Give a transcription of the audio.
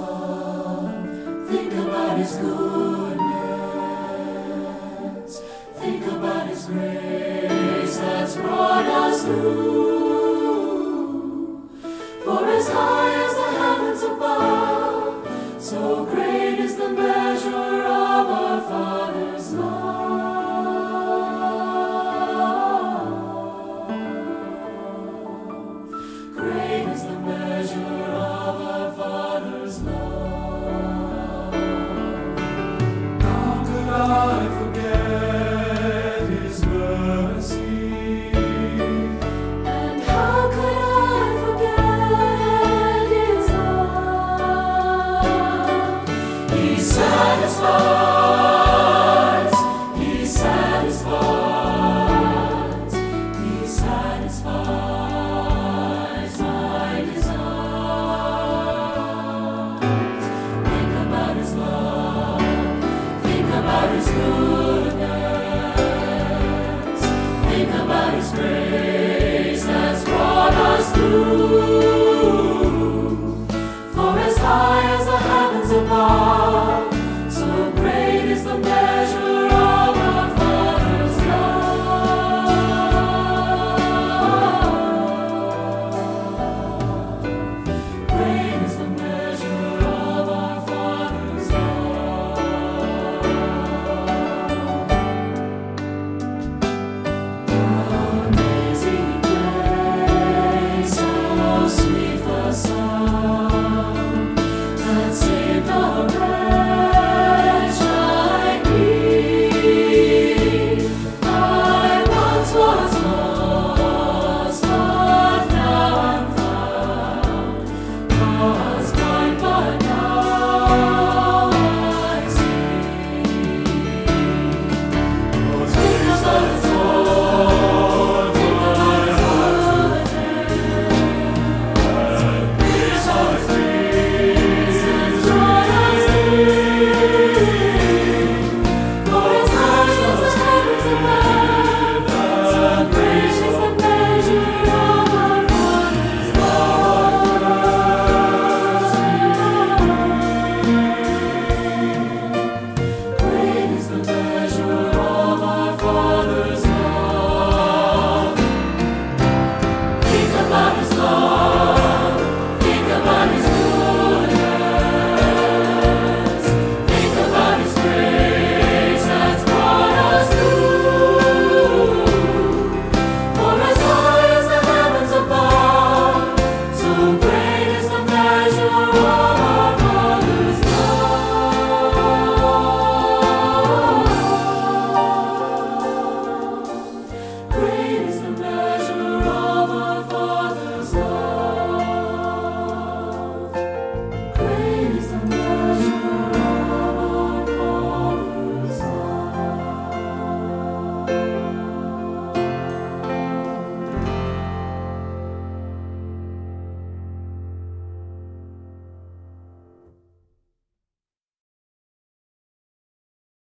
love. Think about His goodness. Think about His grace that's brought us through. For as high as the heavens above, so great is the measure of our Father's love. Great is the measure of our Father's love. How could I forget His mercy? And how could I forget His love? He satisfies, He satisfies, He satisfies my desires. Think about His love, think about His goodness, think about His grace that's brought us through. For as high as the heavens above, so great is the measure of our Father's love. Great is the measure of our Father's love. Amazing grace, how sweet the sound that saved a wretch like me. I once was lost, but now I'm found. Was blind, but now I see. Think about His Lord, think about His goodness. For as high as the heavens above, so great is the measure of our Father's love. Great is the measure of our Father's love. Think about His love. Think about His goodness. Think about His grace that's brought us through. For as high as the heavens above, so great is the measure of our Father's love. Great is the measure of our Father's love. Great is the measure of our Father's love.